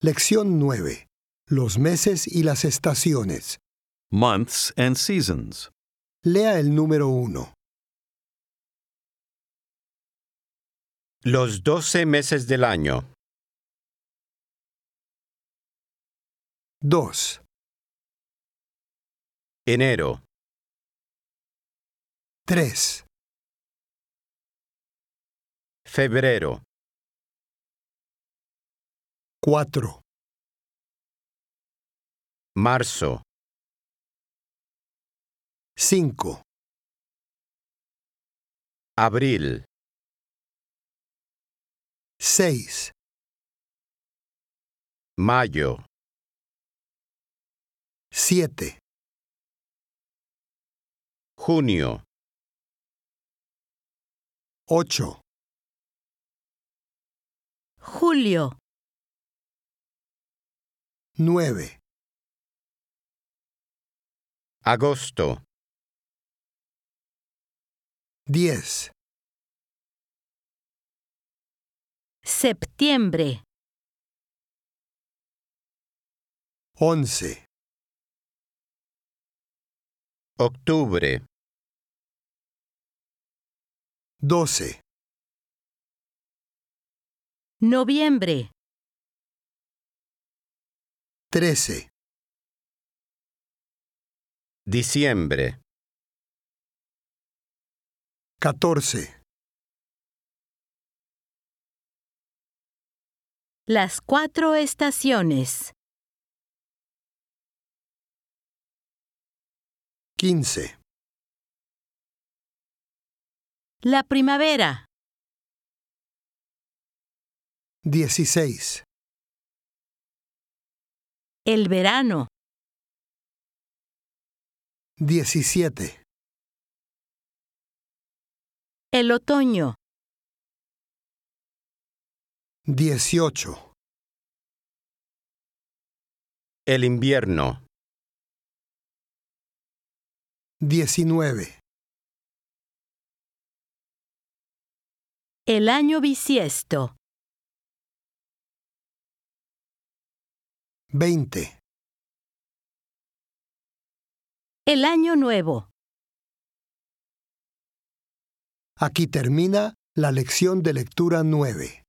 Lección 9. Los meses y las estaciones. Months and seasons. Lea el número 1. Los 12 meses del año. 2, Enero, 3, febrero, 4, marzo, 5, abril, 6, mayo, 7, junio, 8, Julio, 9, agosto, 10, septiembre, 11, octubre, 12, noviembre, 13, diciembre, 14, las 4 estaciones, 15, la primavera, 16, el verano, 17, el otoño, 18, el invierno, 19, el año bisiesto, 20. el año nuevo. Aquí termina la lección de lectura 9.